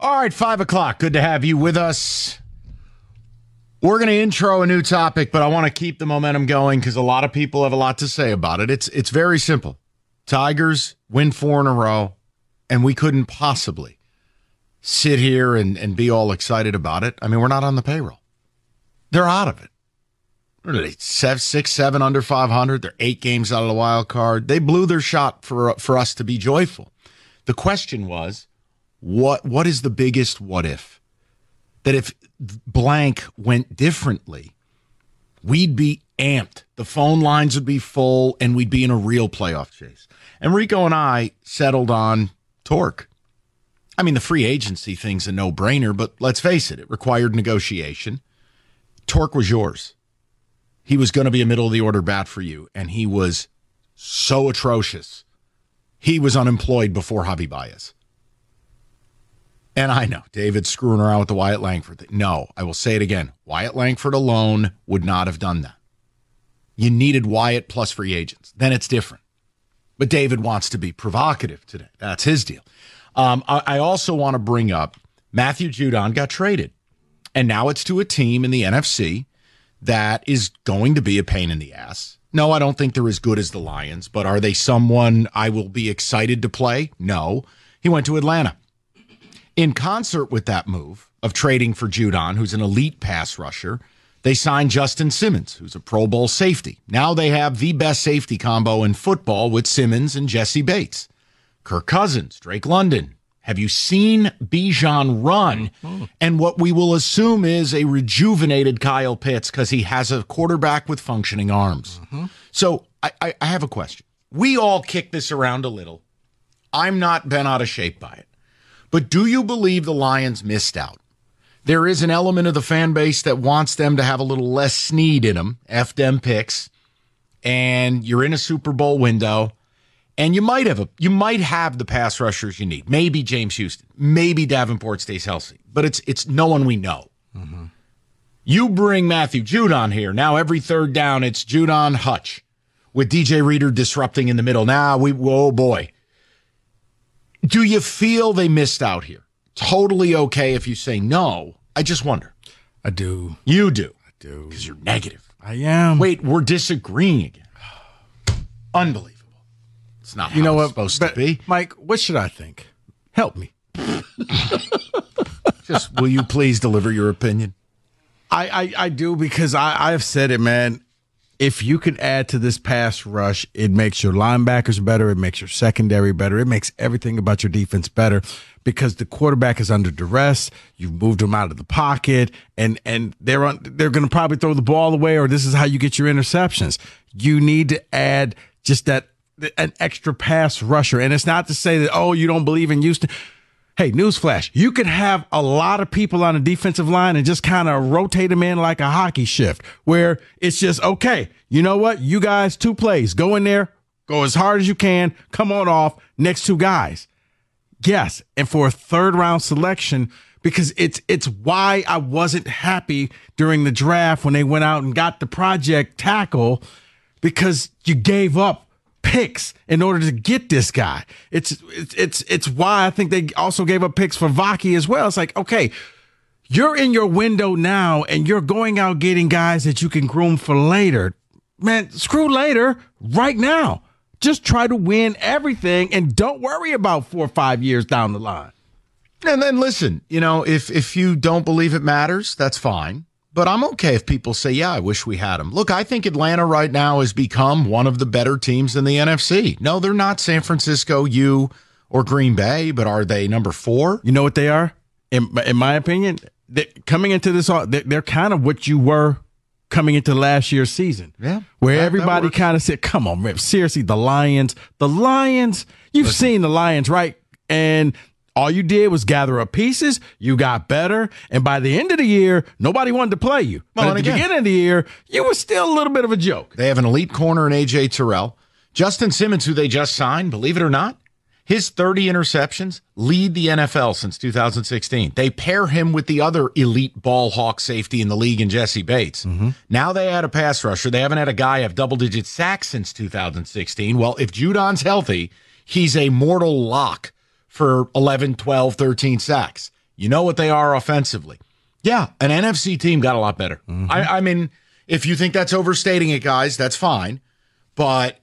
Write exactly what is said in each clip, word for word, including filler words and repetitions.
All right, five o'clock. Good to have you with us. We're going to intro a new topic, but I want to keep the momentum going because a lot of people have a lot to say about it. It's it's very simple. Tigers win four in a row, and we couldn't possibly sit here and, and be all excited about it. I mean, we're not on the payroll. They're out of it. What are they, seven, six, seven under five hundred? They're eight games out of the wild card. They blew their shot for for us to be joyful. The question was, what what is the biggest what if? That if blank went differently, we'd be amped. The phone lines would be full, and we'd be in a real playoff chase. And Rico and I settled on Torque. I mean, the free agency thing's a no-brainer, but let's face it, it required negotiation. Torque was yours. He was going to be a middle-of-the-order bat for you, and he was so atrocious. He was unemployed before Javi Baez. And I know, David's screwing around with the Wyatt Langford thing. No, I will say it again. Wyatt Langford alone would not have done that. You needed Wyatt plus free agents. Then it's different. But David wants to be provocative today. That's his deal. Um, I, I also want to bring up Matthew Judon got traded. And now it's to a team in the N F C that is going to be a pain in the ass. No, I don't think they're as good as the Lions, but are they someone I will be excited to play? No. He went to Atlanta. In concert with that move of trading for Judon, who's an elite pass rusher, they signed Justin Simmons, who's a Pro Bowl safety. Now they have the best safety combo in football with Simmons and Jesse Bates. Kirk Cousins, Drake London. Have you seen Bijan run? Mm-hmm. And what we will assume is a rejuvenated Kyle Pitts because he has a quarterback with functioning arms. Mm-hmm. So I, I, I have a question. We all kick this around a little. I'm not bent out of shape by it. But do you believe the Lions missed out? There is an element of the fan base that wants them to have a little less Snead in them, F them picks, and you're in a Super Bowl window, and you might have a you might have the pass rushers you need. Maybe James Houston, maybe Davenport stays healthy, but it's it's no one we know. Mm-hmm. You bring Matthew Judon here now. Every third down, it's Judon Hutch with D J Reader disrupting in the middle. Now we oh boy. Do you feel they missed out here? Totally okay if you say no. I just wonder. I do. You do. I do. Because you're negative. I am. Wait, we're disagreeing again. Unbelievable. It's not you how know it's what, supposed but, to be. Mike, what should I think? Help me. Just will you please deliver your opinion? I, I, I do because I, I've said it, man. If you can add to this pass rush, it makes your linebackers better. It makes your secondary better. It makes everything about your defense better because the quarterback is under duress. You've moved them out of the pocket, and and they're on, they're going to probably throw the ball away, or this is how you get your interceptions. You need to add just that an extra pass rusher, and it's not to say that oh you don't believe in Houston. Hey, newsflash, you could have a lot of people on the defensive line and just kind of rotate them in like a hockey shift where it's just, okay, you know what? You guys, two plays. Go in there, go as hard as you can, come on off, next two guys. Yes, and for a third-round selection, because it's it's why I wasn't happy during the draft when they went out and got the project tackle because you gave up picks in order to get this guy. It's it's it's it's why I think they also gave up picks for Vaki as well. It's like, okay, you're in your window now and you're going out getting guys that you can groom for later. Man, screw later, right now. Just try to win everything and don't worry about four or five years down the line. And then listen, you know, if if you don't believe it matters, that's fine. But I'm okay if people say, yeah, I wish we had him. Look, I think Atlanta right now has become one of the better teams in the N F C. No, they're not San Francisco, you, or Green Bay, but are they number four? You know what they are? In, in my opinion, they, coming into this, they're, they're kind of what you were coming into last year's season. Yeah. Where that, everybody kind of said, come on, man, seriously, the Lions, the Lions, you've Listen. seen the Lions, right? And all you did was gather up pieces. You got better. And by the end of the year, nobody wanted to play you. But Well, at the again, beginning of the year, you were still a little bit of a joke. They have an elite corner in A J Terrell. Justin Simmons, who they just signed, believe it or not, his thirty interceptions lead the N F L since two thousand sixteen. They pair him with the other elite ball hawk safety in the league in Jesse Bates. Mm-hmm. Now they add a pass rusher. They haven't had a guy have double-digit sacks since two thousand sixteen. Well, if Judon's healthy, he's a mortal lock for eleven, twelve, thirteen sacks. You know what they are offensively. Yeah, an N F C team got a lot better. Mm-hmm. I, I mean, if you think that's overstating it, guys, that's fine. But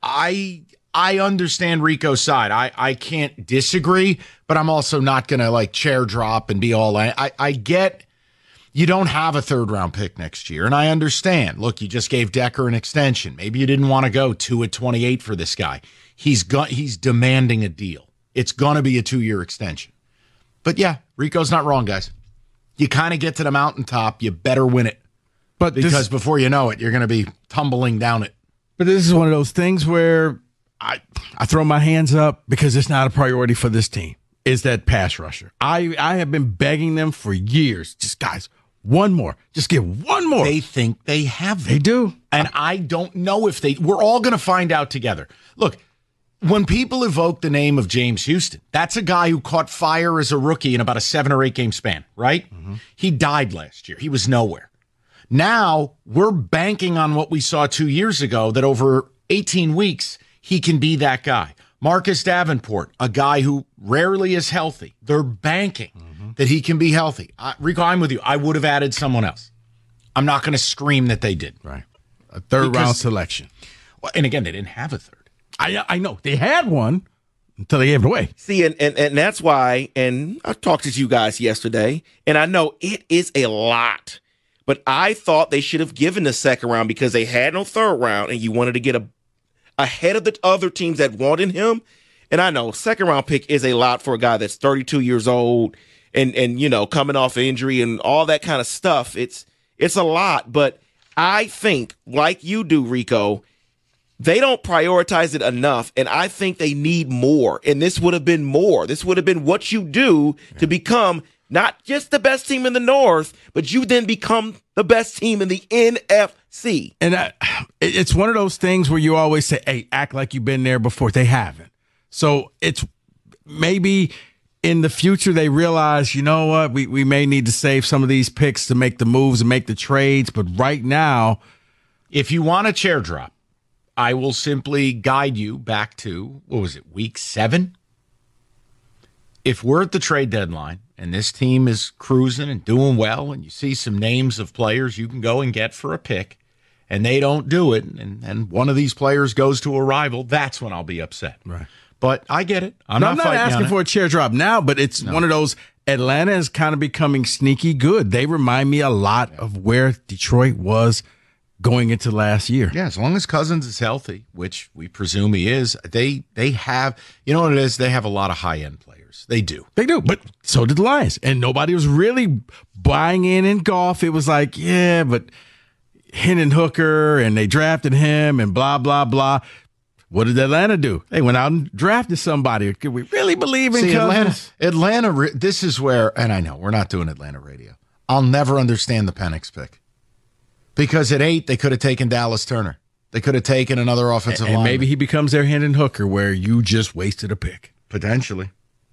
I I understand Rico's side. I, I can't disagree, but I'm also not going to like chair drop and be all I, I get you don't have a third round pick next year. And I understand. Look, you just gave Decker an extension. Maybe you didn't want to go two at twenty-eight for this guy. He's got, he's demanding a deal. It's going to be a two-year extension. But yeah, Rico's not wrong, guys. You kind of get to the mountaintop, you better win it. But because this, before you know it, you're going to be tumbling down it. But this is one of those things where I I throw my hands up because it's not a priority for this team. Is that pass rusher? I, I have been begging them for years. Just guys, one more. Just get one more. They think they have them. They do. And I don't know if they – we're all going to find out together. Look, when people evoke the name of James Houston, that's a guy who caught fire as a rookie in about a seven or eight game span, right? Mm-hmm. He died last year. He was nowhere. Now we're banking on what we saw two years ago, that over eighteen weeks he can be that guy. Marcus Davenport, a guy who rarely is healthy. They're banking mm-hmm. that he can be healthy. Uh, Rico, I'm with you. I would have added someone else. I'm not going to scream that they did. Right. A third because, round selection. Well, and again, they didn't have a third. I I know. They had one until they gave it away. See, and, and, and that's why, and I talked to you guys yesterday, and I know it is a lot. But I thought they should have given the second round because they had no third round, and you wanted to get a ahead of the other teams that wanted him. And I know second round pick is a lot for a guy that's thirty-two years old and, and, you know, coming off injury and all that kind of stuff. It's, it's a lot, but I think like you do, Rico, they don't prioritize it enough. And I think they need more. And this would have been more. This would have been what you do yeah. to become not just the best team in the North, but you then become the best team in the N F C. And I, it's one of those things where you always say, hey, act like you've been there before. They haven't. So it's maybe in the future they realize, you know what, we, we may need to save some of these picks to make the moves and make the trades. But right now, if you want a chair drop, I will simply guide you back to, what was it, week seven? If we're at the trade deadline and this team is cruising and doing well and you see some names of players you can go and get for a pick and they don't do it and, and one of these players goes to a rival, that's when I'll be upset. Right. But I get it. I'm no, not, I'm not fighting asking on for it. a chair drop now, but it's no. one of those. Atlanta is kind of becoming sneaky good. They remind me a lot yeah. of where Detroit was going into last year. Yeah, as long as Cousins is healthy, which we presume he is, they they have, you know what it is? They have a lot of high-end players. They do. They do, but so did the Lions. And nobody was really buying in in Goff. It was like, yeah, but Hendon Hooker, and they drafted him, and blah, blah, blah. What did Atlanta do? They went out and drafted somebody. Could we really believe in See, Cousins? Atlanta, Atlanta, this is where, and I know, we're not doing Atlanta radio. I'll never understand the Penix pick. Because at eight, they could have taken Dallas Turner. They could have taken another offensive and, and lineman. maybe he becomes their Hendon Hooker where you just wasted a pick. Potentially.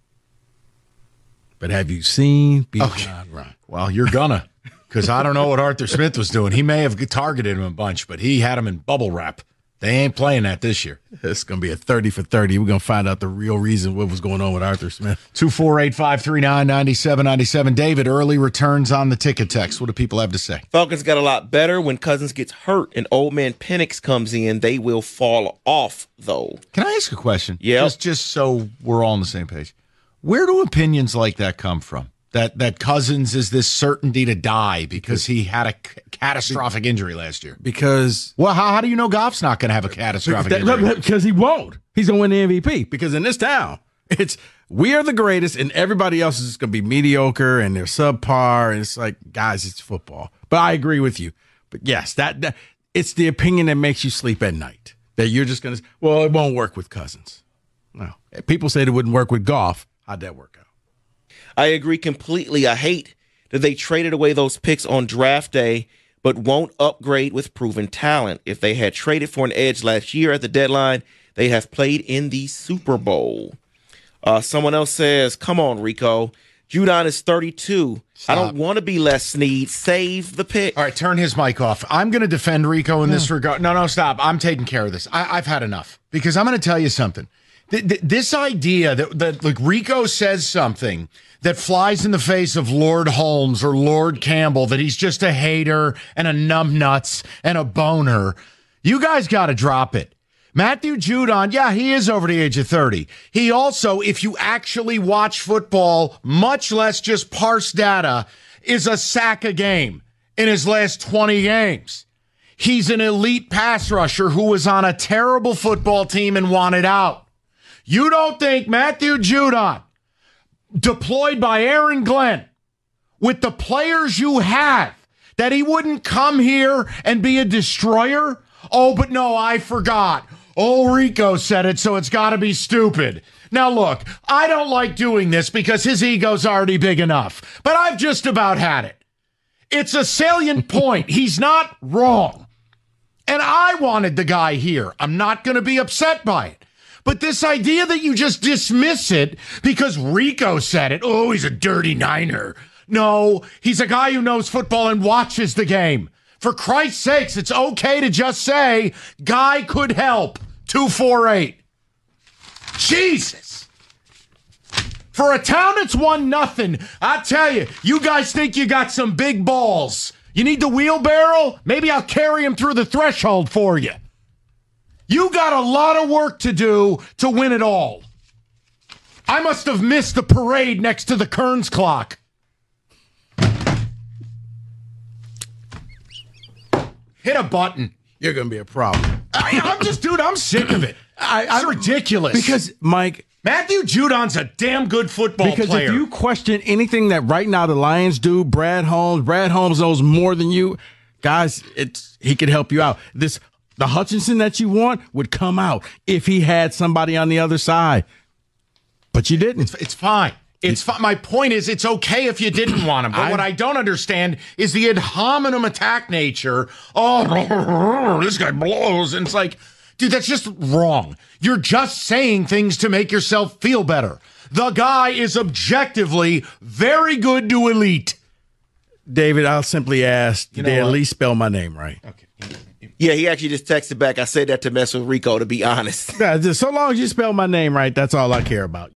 But have you seen Bijan okay. run? Well, you're gonna. Because I don't know what Arthur Smith was doing. He may have targeted him a bunch, but he had him in bubble wrap. They ain't playing that this year. It's going to be a thirty for thirty. We're going to find out the real reason what was going on with Arthur Smith. two four eight, five three nine, nine seven nine seven. David, early returns on the ticket text. What do people have to say? Falcons got a lot better. When Cousins gets hurt and old man Penix comes in, they will fall off, though. Can I ask a question? Yeah. Just, just so we're all on the same page. Where do opinions like that come from? That that Cousins is this certainty to die because he had a c- catastrophic injury last year. Because well, how, how do you know Goff's not going to have a catastrophic that, injury? Because he won't. He's going to win the M V P. Because in this town, it's we are the greatest, and everybody else is just going to be mediocre and they're subpar. And it's like, guys, it's football. But I agree with you. But yes, that, that it's the opinion that makes you sleep at night. That you're just going to, well, it won't work with Cousins. No, people said it wouldn't work with Goff. How'd that work out? I agree completely. I hate that they traded away those picks on draft day, but won't upgrade with proven talent. If they had traded for an edge last year at the deadline, they have played in the Super Bowl. Uh, someone else says, come on, Rico. Judon is thirty-two. Stop. I don't want to be Les Snead. Save the pick. All right, turn his mic off. I'm going to defend Rico in this regard. No, no, stop. I'm taking care of this. I, I've had enough because I'm going to tell you something. th- th- this idea that, that like Rico says something that flies in the face of Lord Holmes or Lord Campbell, that he's just a hater and a numbnuts and a boner. You guys got to drop it. Matthew Judon, yeah, he is over the age of thirty. He also, if you actually watch football, much less just parse data, is a sack a game in his last twenty games. He's an elite pass rusher who was on a terrible football team and wanted out. You don't think Matthew Judon, deployed by Aaron Glenn, with the players you have, that he wouldn't come here and be a destroyer? Oh, but no, I forgot. Oh, Rico said it, so it's got to be stupid. Now, look, I don't like doing this because his ego's already big enough, but I've just about had it. It's a salient point. He's not wrong. And I wanted the guy here. I'm not going to be upset by it. But this idea that you just dismiss it because Rico said it, oh, he's a dirty Niner. No, he's a guy who knows football and watches the game. For Christ's sakes, it's okay to just say, guy could help. two four eight. Jesus. For a town that's won nothing, I tell you, you guys think you got some big balls. You need the wheelbarrow? Maybe I'll carry him through the threshold for you. You got a lot of work to do to win it all. I must have missed the parade next to the Kearns clock. Hit a button. You're going to be a problem. I, I'm just, dude, I'm sick of it. I, it's I, ridiculous. Because, Mike, Matthew Judon's a damn good football because player. Because if you question anything that right now the Lions do, Brad Holmes, Brad Holmes knows more than you. Guys, it's he could help you out. This the Hutchinson that you want would come out if he had somebody on the other side. But you didn't. It's, it's fine. It's fine. My point is, it's okay if you didn't want him. But I, what I don't understand is the ad hominem attack nature. Oh, this guy blows. And it's like, dude, that's just wrong. You're just saying things to make yourself feel better. The guy is objectively very good to elite. David, I'll simply ask, You did know they at what? least spell my name right? Okay. Yeah, he actually just texted back. I said that to mess with Rico, to be honest. Yeah, just so long as you spell my name right, that's all I care about.